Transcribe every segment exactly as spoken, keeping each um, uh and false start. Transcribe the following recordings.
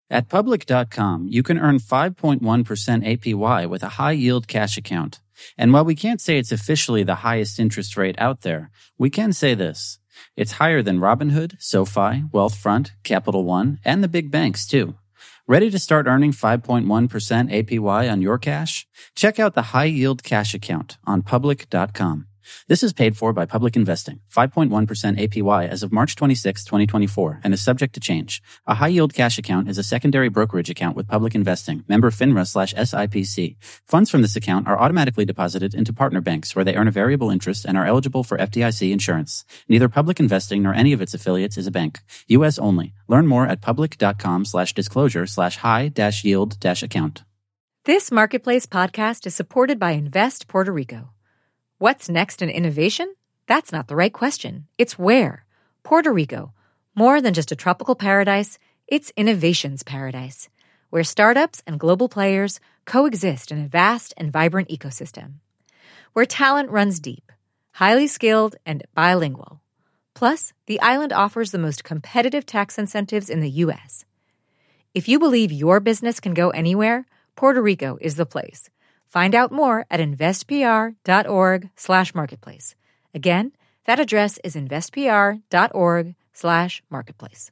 At Public dot com, you can earn five point one percent A P Y with a high-yield cash account. And while we can't say it's officially the highest interest rate out there, we can say this. It's higher than Robinhood, SoFi, Wealthfront, Capital One, and the big banks, too. Ready to start earning five point one percent A P Y on your cash? Check out the high-yield cash account on Public dot com. This is paid for by Public Investing, five point one percent A P Y as of March twenty-sixth, twenty twenty-four, and is subject to change. A high-yield cash account is a secondary brokerage account with Public Investing, member FINRA slash S I P C. Funds from this account are automatically deposited into partner banks where they earn a variable interest and are eligible for F D I C insurance. Neither Public Investing nor any of its affiliates is a bank. U S only. Learn more at Public dot com slash disclosure slash high dash yield dash account. This Marketplace podcast is supported by Invest Puerto Rico. What's next in innovation? That's not the right question. It's where. Puerto Rico. More than just a tropical paradise, it's innovation's paradise, where startups and global players coexist in a vast and vibrant ecosystem. Where talent runs deep, highly skilled, and bilingual. Plus, the island offers the most competitive tax incentives in the U S. If you believe your business can go anywhere, Puerto Rico is the place. Find out more at investpr.org slash marketplace. Again, that address is investpr.org slash marketplace.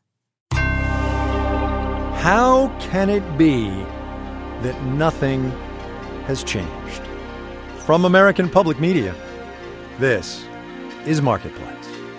How can it be that nothing has changed? From American Public Media, this is Marketplace.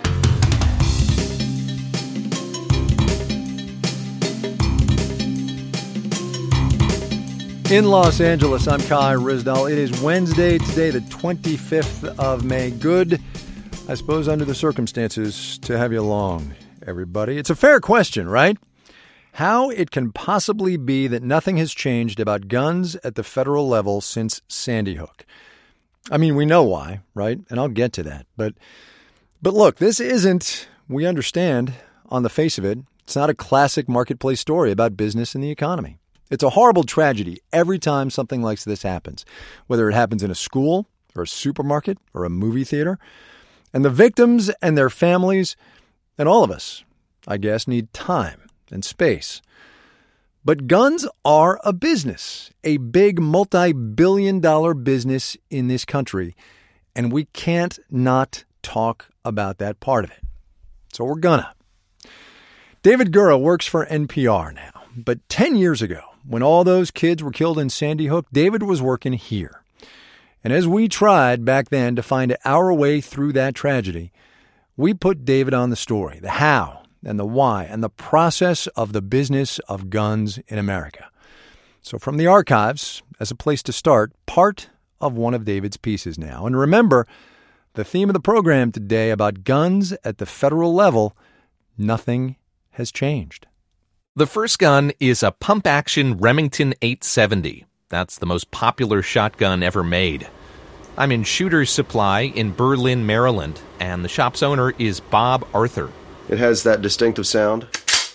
In Los Angeles, I'm Kai Ryssdal. It is Wednesday, today the twenty-fifth of May. Good, I suppose, under the circumstances, to have you along, everybody. It's a fair question, right? How it can possibly be that nothing has changed about guns at the federal level since Sandy Hook. I mean, we know why, right? And I'll get to that. But, but look, this isn't, we understand, on the face of it, it's not a classic Marketplace story about business and the economy. It's a horrible tragedy every time something like this happens, whether it happens in a school or a supermarket or a movie theater. And the victims and their families, and all of us, I guess, need time and space. But guns are a business, a big multi-billion dollar business in this country, and we can't not talk about that part of it. So we're gonna. David Gura works for N P R now, but ten years ago, when all those kids were killed in Sandy Hook, David was working here. And as we tried back then to find our way through that tragedy, we put David on the story, the how and the why, and the process of the business of guns in America. So from the archives, as a place to start, part of one of David's pieces now. And remember, the theme of the program today about guns at the federal level, nothing has changed. The first gun is a pump-action Remington eight seventy. That's the most popular shotgun ever made. I'm in Shooter's Supply in Berlin, Maryland, and the shop's owner is Bob Arthur. It has that distinctive sound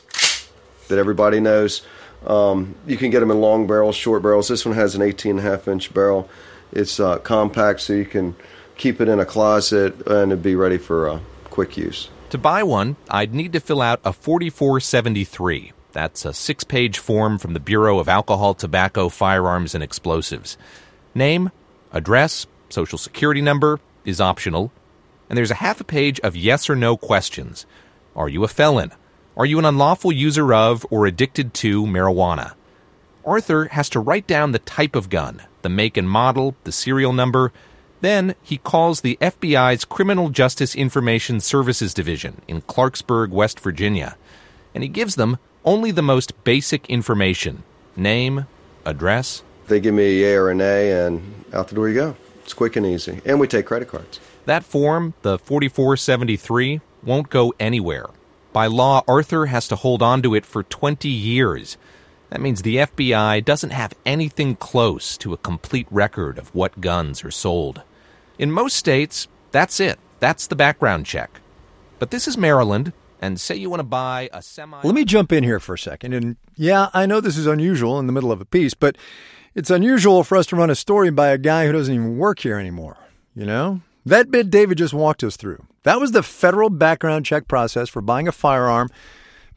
that everybody knows. Um, you can get them in long barrels, short barrels. This one has an eighteen and a half inch barrel. It's uh, compact, so you can keep it in a closet and it'd be ready for uh, quick use. To buy one, I'd need to fill out a forty-four seventy-three. That's a six-page form from the Bureau of Alcohol, Tobacco, Firearms, and Explosives. Name, address, social security number is optional. And there's a half a page of yes or no questions. Are you a felon? Are you an unlawful user of or addicted to marijuana? Arthur has to write down the type of gun, the make and model, the serial number. Then he calls the F B I's Criminal Justice Information Services Division in Clarksburg, West Virginia. And he gives them only the most basic information. Name, address. They give me a yay or a nay, and out the door you go. It's quick and easy. And we take credit cards. That form, the forty-four seventy-three, won't go anywhere. By law, Arthur has to hold on to it for twenty years. That means the F B I doesn't have anything close to a complete record of what guns are sold. In most states, that's it. That's the background check. But this is Maryland, and say you want to buy a semi... Let me jump in here for a second. And yeah, I know this is unusual in the middle of a piece, but it's unusual for us to run a story by a guy who doesn't even work here anymore, you know? That bit David just walked us through. That was the federal background check process for buying a firearm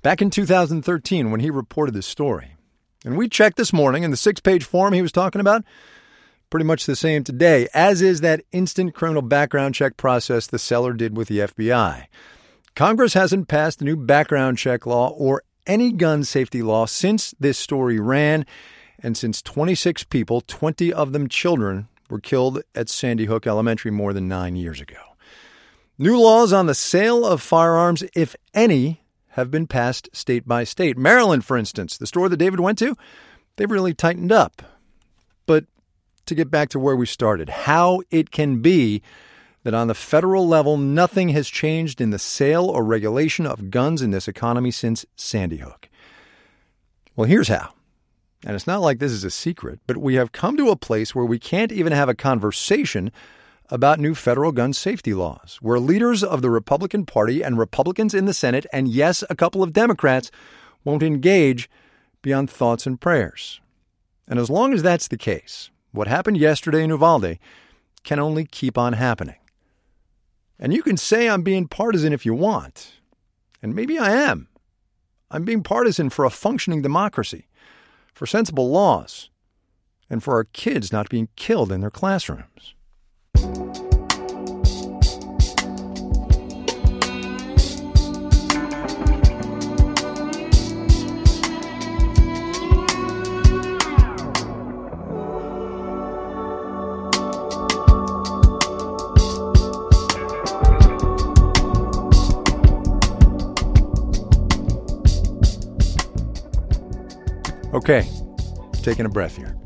back in two thousand thirteen when he reported this story. And we checked this morning, and the six-page form he was talking about, pretty much the same today, as is that instant criminal background check process the seller did with the F B I. Congress hasn't passed a new background check law or any gun safety law since this story ran, and since twenty-six people, twenty of them children, were killed at Sandy Hook Elementary more than nine years ago. New laws on the sale of firearms, if any, have been passed state by state. Maryland, for instance, the store that David went to, they've really tightened up. But to get back to where we started, how it can be that on the federal level, nothing has changed in the sale or regulation of guns in this economy since Sandy Hook. Well, here's how. And it's not like this is a secret, but we have come to a place where we can't even have a conversation about new federal gun safety laws, where leaders of the Republican Party and Republicans in the Senate, and yes, a couple of Democrats, won't engage beyond thoughts and prayers. And as long as that's the case, what happened yesterday in Uvalde can only keep on happening. And you can say I'm being partisan if you want. And maybe I am. I'm being partisan for a functioning democracy, for sensible laws, and for our kids not being killed in their classrooms. Okay, taking a breath here.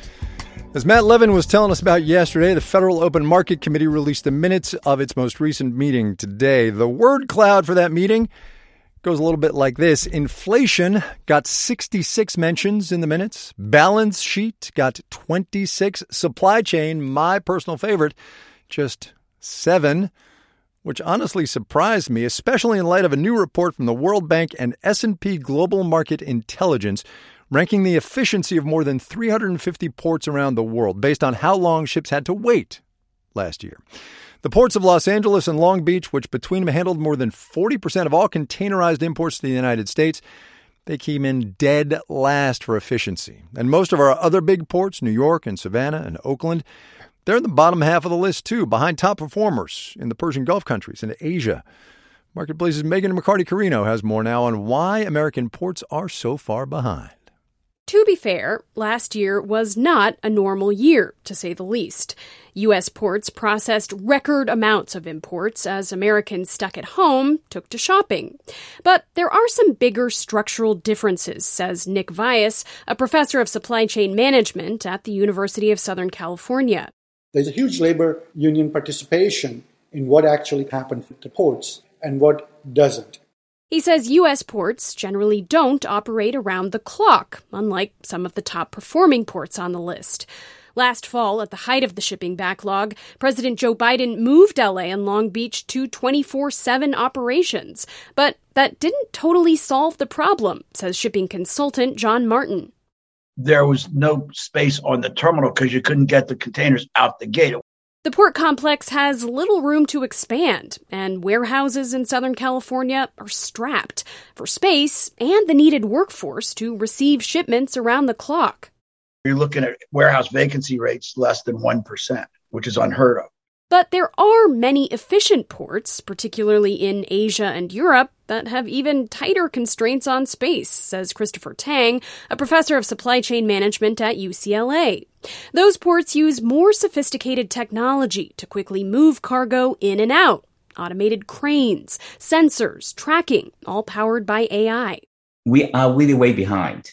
As Matt Levin was telling us about yesterday, the Federal Open Market Committee released the minutes of its most recent meeting today. The word cloud for that meeting goes a little bit like this. Inflation got sixty-six mentions in the minutes. Balance sheet got twenty-six. Supply chain, my personal favorite, just seven, which honestly surprised me, especially in light of a new report from the World Bank and S and P Global Market Intelligence ranking the efficiency of more than three hundred fifty ports around the world based on how long ships had to wait last year. The ports of Los Angeles and Long Beach, which between them handled more than forty percent of all containerized imports to the United States, they came in dead last for efficiency. And most of our other big ports, New York and Savannah and Oakland, they're in the bottom half of the list too, behind top performers in the Persian Gulf countries and Asia. Marketplace's Megan McCarty-Carino has more now on why American ports are so far behind. To be fair, last year was not a normal year, to say the least. U S ports processed record amounts of imports as Americans stuck at home took to shopping. But there are some bigger structural differences, says Nick Vyas, a professor of supply chain management at the University of Southern California. There's a huge labor union participation in what actually happened at the ports and what doesn't. He says U S ports generally don't operate around the clock, unlike some of the top-performing ports on the list. Last fall, at the height of the shipping backlog, President Joe Biden moved L A and Long Beach to twenty-four seven operations. But that didn't totally solve the problem, says shipping consultant John Martin. There was no space on the terminal because you couldn't get the containers out the gate. The port complex has little room to expand, and warehouses in Southern California are strapped for space and the needed workforce to receive shipments around the clock. You're looking at warehouse vacancy rates less than one percent, which is unheard of. But there are many efficient ports, particularly in Asia and Europe, that have even tighter constraints on space, says Christopher Tang, a professor of supply chain management at U C L A. Those ports use more sophisticated technology to quickly move cargo in and out. Automated cranes, sensors, tracking, all powered by A I. We are really way behind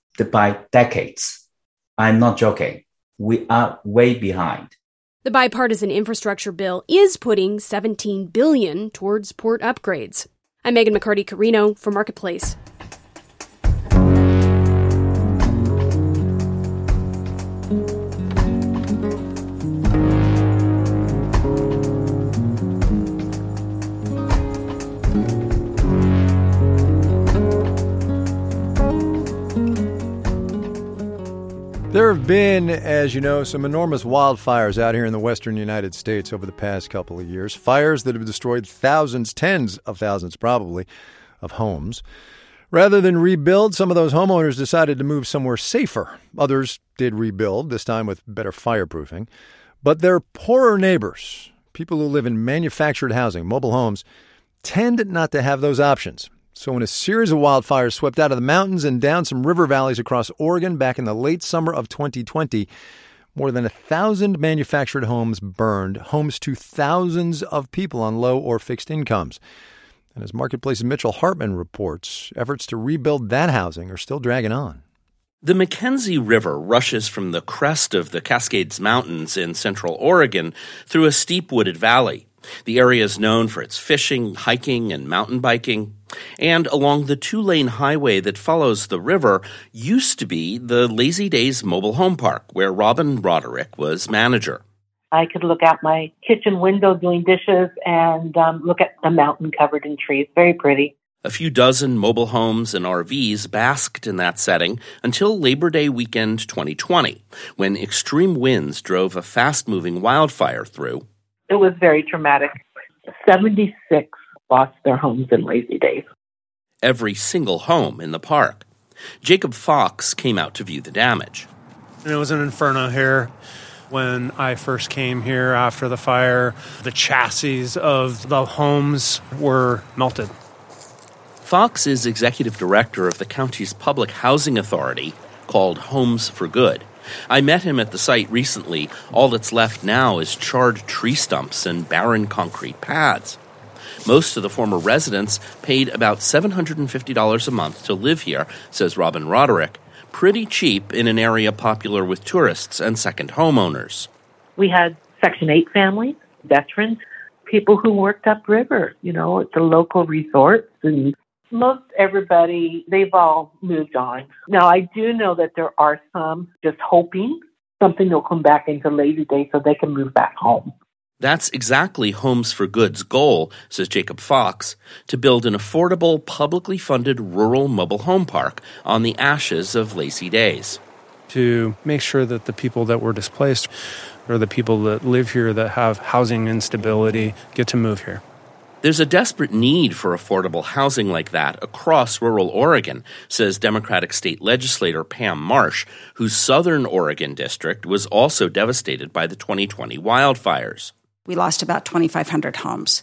by decades. I'm not joking. We are way behind. The bipartisan infrastructure bill is putting seventeen billion dollars towards port upgrades. I'm Megan McCarty-Carino for Marketplace. There have been, as you know, some enormous wildfires out here in the western United States over the past couple of years. Fires that have destroyed thousands, tens of thousands probably, of homes. Rather than rebuild, some of those homeowners decided to move somewhere safer. Others did rebuild, this time with better fireproofing. But their poorer neighbors, people who live in manufactured housing, mobile homes, tend not to have those options. So when a series of wildfires swept out of the mountains and down some river valleys across Oregon back in the late summer of twenty twenty, more than a thousand manufactured homes burned, homes to thousands of people on low or fixed incomes. And as Marketplace's Mitchell Hartman reports, efforts to rebuild that housing are still dragging on. The Mackenzie River rushes from the crest of the Cascades Mountains in central Oregon through a steep wooded valley. The area is known for its fishing, hiking, and mountain biking. And along the two-lane highway that follows the river used to be the Lazy Days Mobile Home Park, where Robin Roderick was manager. I could look out my kitchen window doing dishes and um, look at the mountain covered in trees. Very pretty. A few dozen mobile homes and R Vs basked in that setting until Labor Day weekend twenty twenty, when extreme winds drove a fast-moving wildfire through. It was very traumatic. seventy-six lost their homes in Lazy Days. Every single home in the park. Jacob Fox came out to view the damage. And it was an inferno here. When I first came here after the fire, the chassis of the homes were melted. Fox is executive director of the county's public housing authority called Homes for Good. I met him at the site recently. All that's left now is charred tree stumps and barren concrete pads. Most of the former residents paid about seven hundred fifty dollars a month to live here, says Robin Roderick. Pretty cheap in an area popular with tourists and second homeowners. We had Section eight families, veterans, people who worked upriver, you know, at the local resorts. And most everybody, they've all moved on. Now, I do know that there are some just hoping something will come back into Lazy Day so they can move back home. That's exactly Homes for Good's goal, says Jacob Fox, to build an affordable, publicly funded rural mobile home park on the ashes of Lazy Days. To make sure that the people that were displaced or the people that live here that have housing instability get to move here. There's a desperate need for affordable housing like that across rural Oregon, says Democratic state legislator Pam Marsh, whose southern Oregon district was also devastated by the twenty twenty wildfires. We lost about twenty-five hundred homes.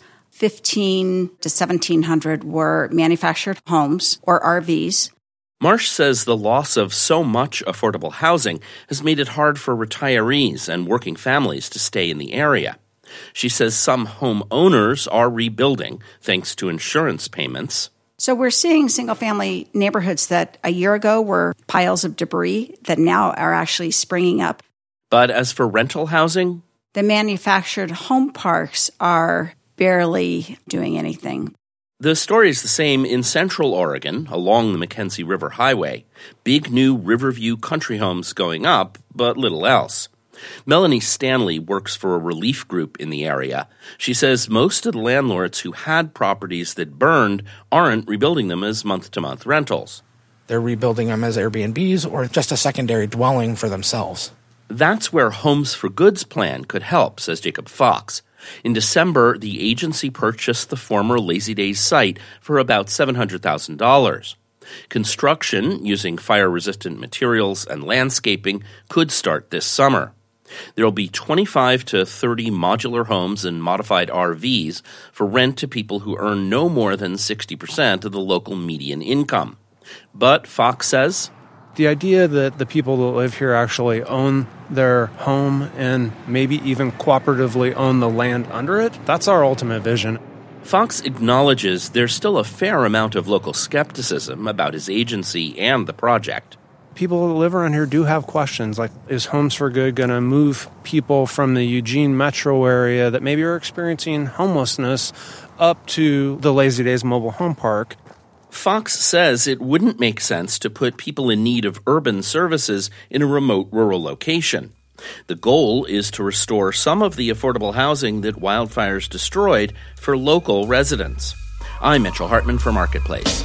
fifteen to seventeen hundred were manufactured homes or R Vs. Marsh says the loss of so much affordable housing has made it hard for retirees and working families to stay in the area. She says some homeowners are rebuilding thanks to insurance payments. So we're seeing single-family neighborhoods that a year ago were piles of debris that now are actually springing up. But as for rental housing, the manufactured home parks are barely doing anything. The story is the same in central Oregon, along the Mackenzie River Highway. Big new Riverview country homes going up, but little else. Melanie Stanley works for a relief group in the area. She says most of the landlords who had properties that burned aren't rebuilding them as month-to-month rentals. They're rebuilding them as Airbnbs or just a secondary dwelling for themselves. That's where Homes for Good's plan could help, says Jacob Fox. In December, the agency purchased the former Lazy Days site for about seven hundred thousand dollars. Construction, using fire-resistant materials and landscaping, could start this summer. There will be twenty-five to thirty modular homes and modified R Vs for rent to people who earn no more than sixty percent of the local median income. But, Fox says, the idea that the people that live here actually own their home and maybe even cooperatively own the land under it, that's our ultimate vision. Fox acknowledges there's still a fair amount of local skepticism about his agency and the project. People that live around here do have questions like, is Homes for Good going to move people from the Eugene metro area that maybe are experiencing homelessness up to the Lazy Days mobile home park? Fox says it wouldn't make sense to put people in need of urban services in a remote rural location. The goal is to restore some of the affordable housing that wildfires destroyed for local residents. I'm Mitchell Hartman for Marketplace.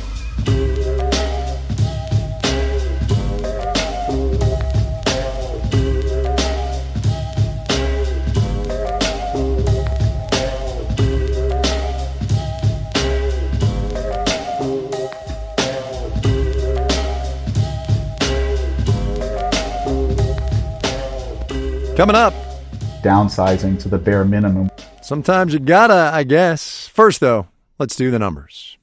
Coming up, downsizing to the bare minimum. Sometimes you gotta, I guess. First, though, let's do the numbers.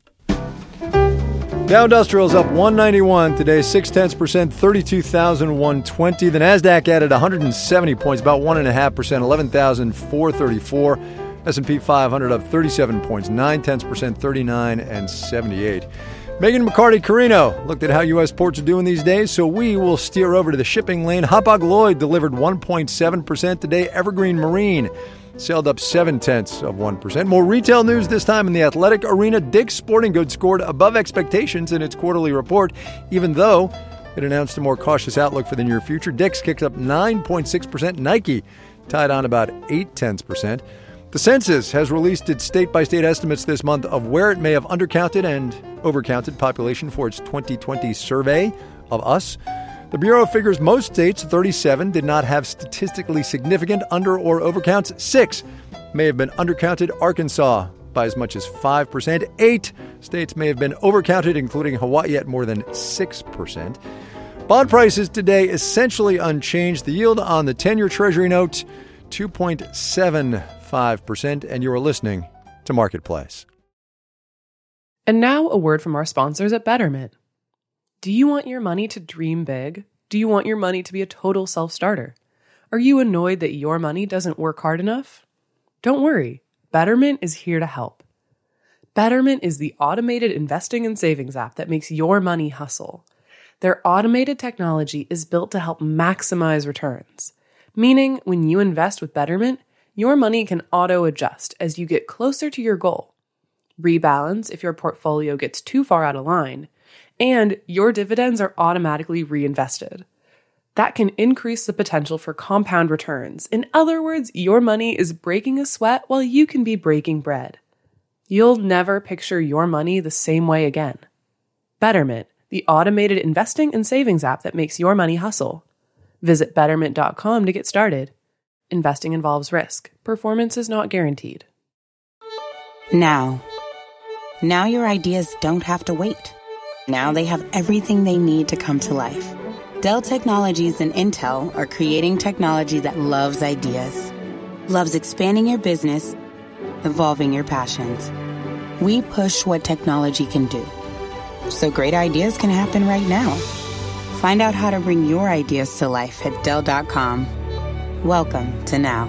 Dow Industrial's up one ninety-one today, six tenths percent, thirty-two thousand one hundred twenty. The Nasdaq added one hundred seventy points, about one and a half percent, eleven thousand four hundred thirty-four. S and P five hundred up thirty-seven points, nine tenths percent, thirty-nine and seventy-eight. Megan McCarty-Carino looked at how U S ports are doing these days, so we will steer over to the shipping lane. Hapag-Lloyd delivered one point seven percent today. Evergreen Marine sailed up seven tenths of one percent. More retail news this time in the athletic arena. Dick's Sporting Goods scored above expectations in its quarterly report, even though it announced a more cautious outlook for the near future. Dick's kicked up nine point six percent. Nike tied on about eight tenths percent. The census has released its state-by-state estimates this month of where it may have undercounted and overcounted population for its twenty twenty survey of us. The Bureau figures most states, thirty-seven, did not have statistically significant under- or overcounts. Six may have been undercounted. Arkansas by as much as five percent. Eight states may have been overcounted, including Hawaii at more than six percent. Bond prices today essentially unchanged. The yield on the ten-year Treasury note, two point seven five percent, and you are listening to Marketplace. And now a word from our sponsors at Betterment. Do you want your money to dream big? Do you want your money to be a total self-starter? Are you annoyed that your money doesn't work hard enough? Don't worry, Betterment is here to help. Betterment is the automated investing and savings app that makes your money hustle. Their automated technology is built to help maximize returns, meaning when you invest with Betterment, your money can auto-adjust as you get closer to your goal, rebalance if your portfolio gets too far out of line, and your dividends are automatically reinvested. That can increase the potential for compound returns. In other words, your money is breaking a sweat while you can be breaking bread. You'll never picture your money the same way again. Betterment, the automated investing and savings app that makes your money hustle. Visit betterment dot com to get started. Investing involves risk. Performance is not guaranteed. Now. Now your ideas don't have to wait. Now they have everything they need to come to life. Dell Technologies and Intel are creating technology that loves ideas, loves expanding your business, evolving your passions. We push what technology can do, so great ideas can happen right now. Find out how to bring your ideas to life at Dell dot com. Welcome to Now.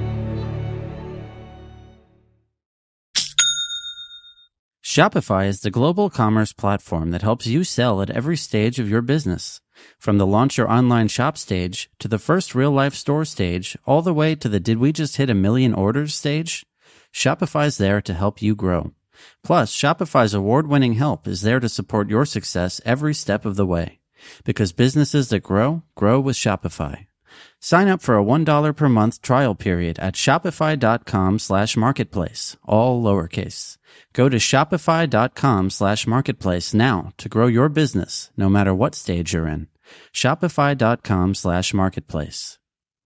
Shopify is the global commerce platform that helps you sell at every stage of your business. From the launch your online shop stage to the first real-life store stage, all the way to the did we just hit a million orders stage, Shopify's there to help you grow. Plus, Shopify's award-winning help is there to support your success every step of the way. Because businesses that grow, grow with Shopify. Sign up for a one dollar per month trial period at shopify.com slash marketplace, all lowercase. Go to shopify.com slash marketplace now to grow your business, no matter what stage you're in. Shopify.com slash marketplace.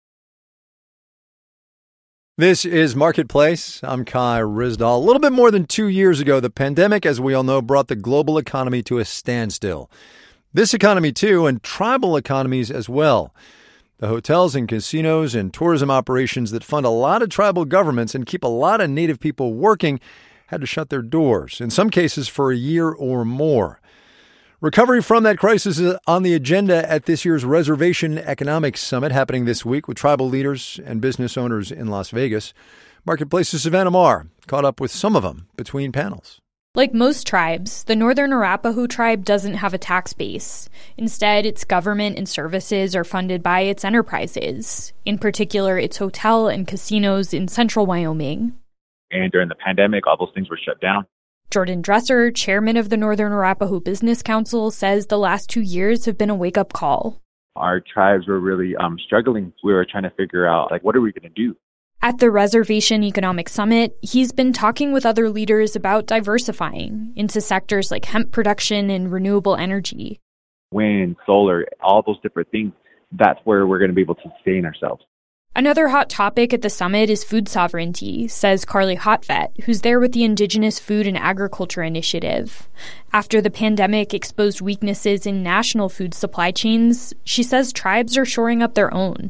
This is Marketplace. I'm Kai Ryssdal. A little bit more than two years ago, the pandemic, as we all know, brought the global economy to a standstill. This economy, too, and tribal economies as well. The hotels and casinos and tourism operations that fund a lot of tribal governments and keep a lot of native people working had to shut their doors, in some cases for a year or more. Recovery from that crisis is on the agenda at this year's Reservation Economics Summit happening this week with tribal leaders and business owners in Las Vegas. Marketplace's Savannah Marr caught up with some of them between panels. Like most tribes, the Northern Arapaho tribe doesn't have a tax base. Instead, its government and services are funded by its enterprises, in particular its hotel and casinos in central Wyoming. And during the pandemic, all those things were shut down. Jordan Dresser, chairman of the Northern Arapaho Business Council, says the last two years have been a wake-up call. Our tribes were really um, struggling. We were trying to figure out, like, what are we going to do? At the Reservation Economic Summit, he's been talking with other leaders about diversifying into sectors like hemp production and renewable energy. Wind, solar, all those different things, that's where we're going to be able to sustain ourselves. Another hot topic at the summit is food sovereignty, says Carly Hotvet, who's there with the Indigenous Food and Agriculture Initiative. After the pandemic exposed weaknesses in national food supply chains, she says tribes are shoring up their own.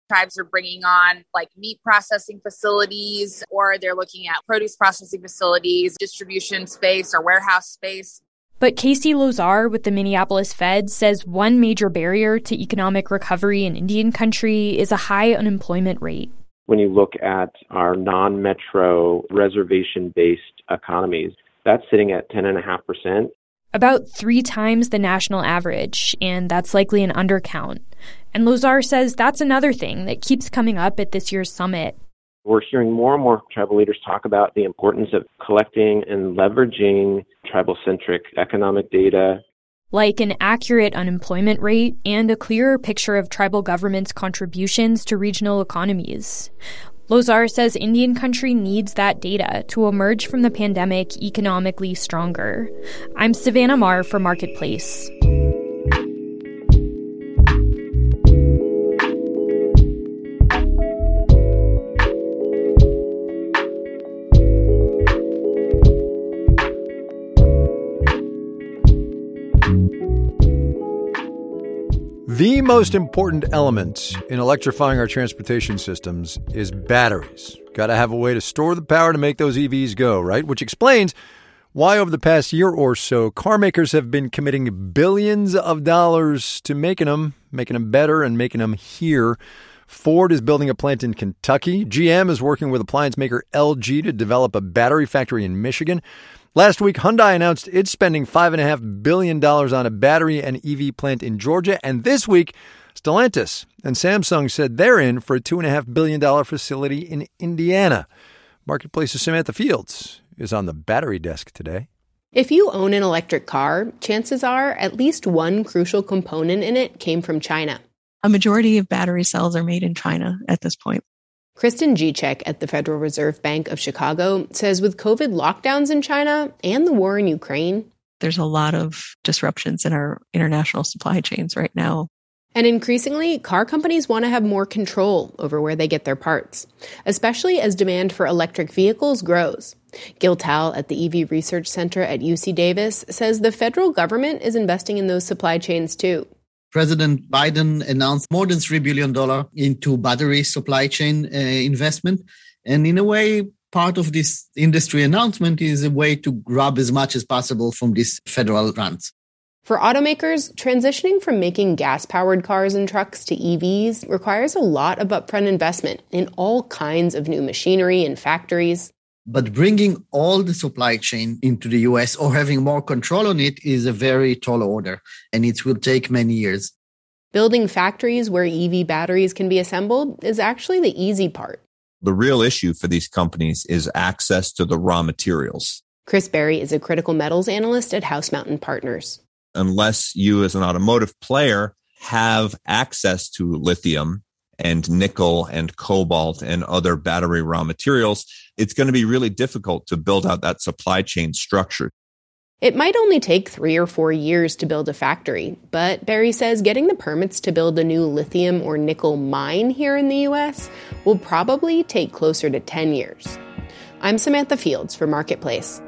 Tribes are bringing on like meat processing facilities, or they're looking at produce processing facilities, distribution space or warehouse space. But Casey Lozar with the Minneapolis Fed says one major barrier to economic recovery in Indian country is a high unemployment rate. When you look at our non-metro reservation-based economies, that's sitting at ten point five percent. About three times the national average, and that's likely an undercount. And Lozar says that's another thing that keeps coming up at this year's summit. We're hearing more and more tribal leaders talk about the importance of collecting and leveraging tribal-centric economic data. Like an accurate unemployment rate and a clearer picture of tribal governments' contributions to regional economies. Lozar says Indian country needs that data to emerge from the pandemic economically stronger. I'm Savannah Marr for Marketplace. The most important element in electrifying our transportation systems is batteries. Got to have a way to store the power to make those E Vs go, right? Which explains why over the past year or so, car makers have been committing billions of dollars to making them, making them better and making them here. Ford is building a plant in Kentucky. G M is working with appliance maker L G to develop a battery factory in Michigan. Last week, Hyundai announced it's spending five point five billion dollars on a battery and E V plant in Georgia. And this week, Stellantis and Samsung said they're in for a two point five billion dollars facility in Indiana. Marketplace's Samantha Fields is on the battery desk today. If you own an electric car, chances are at least one crucial component in it came from China. A majority of battery cells are made in China at this point. Kristen Gicek at the Federal Reserve Bank of Chicago says with COVID lockdowns in China and the war in Ukraine, there's a lot of disruptions in our international supply chains right now. And increasingly, car companies want to have more control over where they get their parts, especially as demand for electric vehicles grows. Gil Tal at the E V Research Center at U C Davis says the federal government is investing in those supply chains too. President Biden announced more than three billion dollars into battery supply chain uh, investment. And in a way, part of this industry announcement is a way to grab as much as possible from these federal grants. For automakers, transitioning from making gas-powered cars and trucks to E Vs requires a lot of upfront investment in all kinds of new machinery and factories. But bringing all the supply chain into the U S or having more control on it is a very tall order, and it will take many years. Building factories where E V batteries can be assembled is actually the easy part. The real issue for these companies is access to the raw materials. Chris Berry is a critical metals analyst at House Mountain Partners. Unless you as an automotive player have access to lithium and nickel and cobalt and other battery raw materials, it's going to be really difficult to build out that supply chain structure. It might only take three or four years to build a factory, but Barry says getting the permits to build a new lithium or nickel mine here in the U S will probably take closer to ten years. I'm Samantha Fields for Marketplace.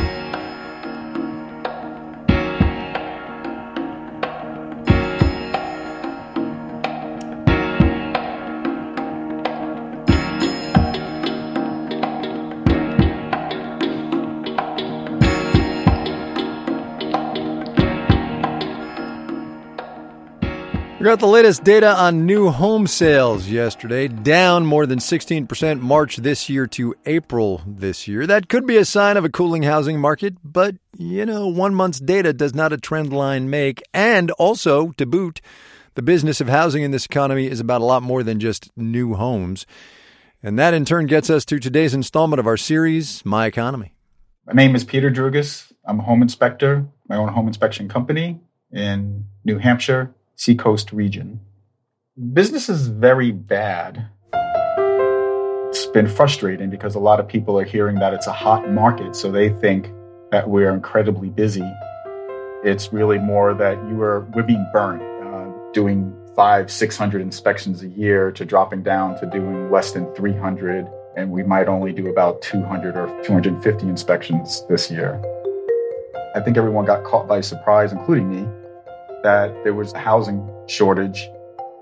We got the latest data on new home sales yesterday, down more than sixteen percent March this year to April this year. That could be a sign of a cooling housing market, but, you know, one month's data does not a trend line make. And also, to boot, the business of housing in this economy is about a lot more than just new homes. And that, in turn, gets us to today's installment of our series, My Economy. My name is Peter Drugas. I'm a home inspector, my own home inspection company in New Hampshire, Seacoast region. Business is very bad. It's been frustrating because a lot of people are hearing that it's a hot market, so they think that we're incredibly busy. It's really more that you are we're being burned, uh, doing five, six hundred inspections a year to dropping down to doing less than three hundred, and we might only do about two hundred or two hundred fifty inspections this year. I think everyone got caught by surprise, including me, that there was a housing shortage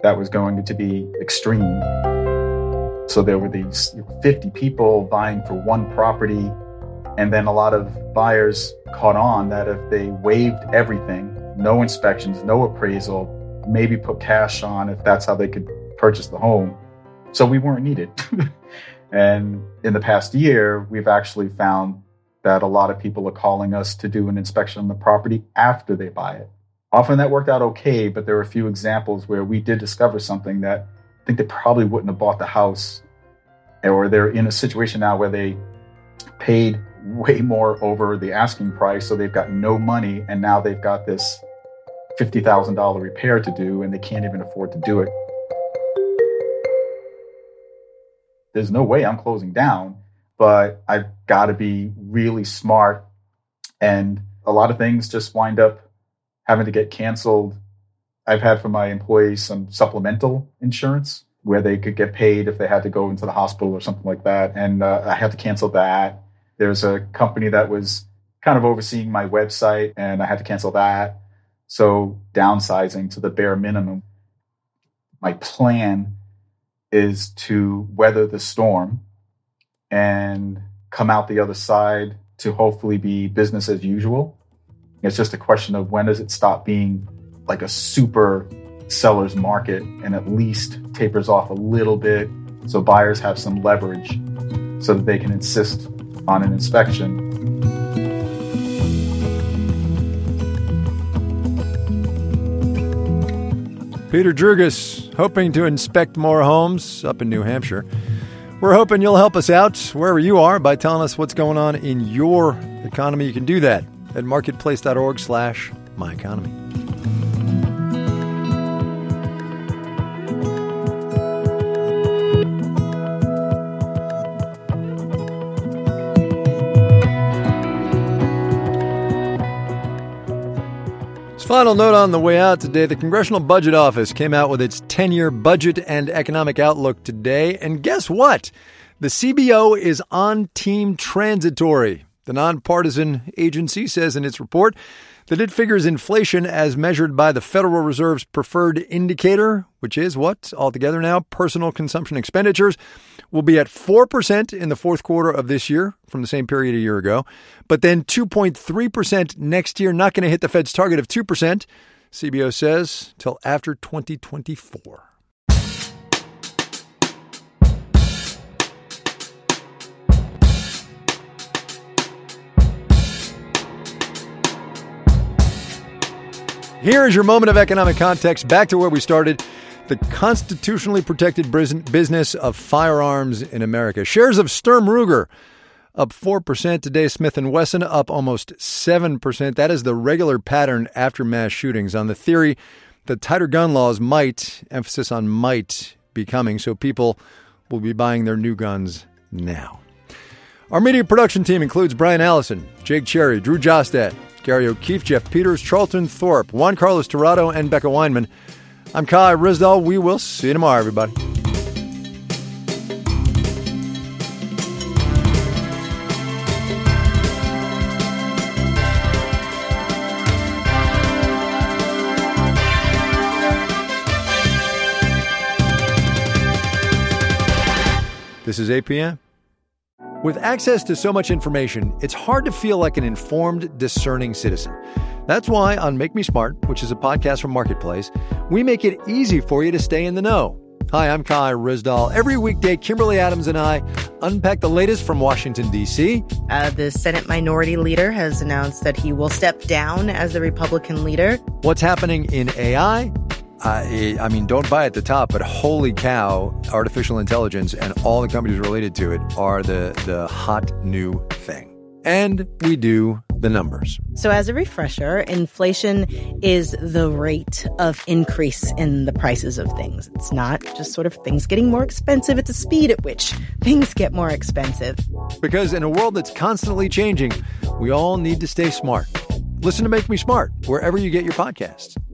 that was going to be extreme. So there were these fifty people vying for one property, and then a lot of buyers caught on that if they waived everything, no inspections, no appraisal, maybe put cash on if that's how they could purchase the home. So we weren't needed. And in the past year, we've actually found that a lot of people are calling us to do an inspection on the property after they buy it. Often that worked out okay, but there were a few examples where we did discover something that I think they probably wouldn't have bought the house, or they're in a situation now where they paid way more over the asking price, so they've got no money, and now they've got this fifty thousand dollars repair to do, and they can't even afford to do it. There's no way I'm closing down, but I've got to be really smart. And a lot of things just wind up having to get canceled. I've had for my employees some supplemental insurance where they could get paid if they had to go into the hospital or something like that. And uh, I had to cancel that. There's a company that was kind of overseeing my website, and I had to cancel that. So downsizing to the bare minimum. My plan is to weather the storm and come out the other side to hopefully be business as usual. It's just a question of when does it stop being like a super seller's market and at least tapers off a little bit so buyers have some leverage so that they can insist on an inspection. Peter Drugas, hoping to inspect more homes up in New Hampshire. We're hoping you'll help us out wherever you are by telling us what's going on in your economy. You can do that at marketplace.org slash my economy. Final note on the way out today, the Congressional Budget Office came out with its ten-year budget and economic outlook today. And guess what? The C B O is on team transitory. The nonpartisan agency says in its report that it figures inflation as measured by the Federal Reserve's preferred indicator, which is what? Altogether now, personal consumption expenditures, will be at four percent in the fourth quarter of this year from the same period a year ago, but then two point three percent next year, not going to hit the Fed's target of two percent, C B O says, till after twenty twenty-four. Here is your moment of economic context. Back to where we started. The constitutionally protected business of firearms in America. Shares of Sturm Ruger up four percent today. Smith and Wesson up almost seven percent. That is the regular pattern after mass shootings on the theory that tighter gun laws might, emphasis on might, be coming, so people will be buying their new guns now. Our media production team includes Brian Allison, Jake Cherry, Drew Jostad, Gary O'Keefe, Jeff Peters, Charlton Thorpe, Juan Carlos Tirado, and Becca Weinman. I'm Kai Ryssdal. We will see you tomorrow, everybody. This is A P M. With access to so much information, it's hard to feel like an informed, discerning citizen. That's why on Make Me Smart, which is a podcast from Marketplace, we make it easy for you to stay in the know. Hi, I'm Kai Ryssdal. Every weekday, Kimberly Adams and I unpack the latest from Washington, D C Uh, the Senate Minority Leader has announced that he will step down as the Republican leader. What's happening in A I? I, I mean, don't buy at the top, but holy cow, artificial intelligence and all the companies related to it are the, the hot new thing. And we do the numbers. So as a refresher, inflation is the rate of increase in the prices of things. It's not just sort of things getting more expensive. It's a speed at which things get more expensive. Because in a world that's constantly changing, we all need to stay smart. Listen to Make Me Smart wherever you get your podcasts.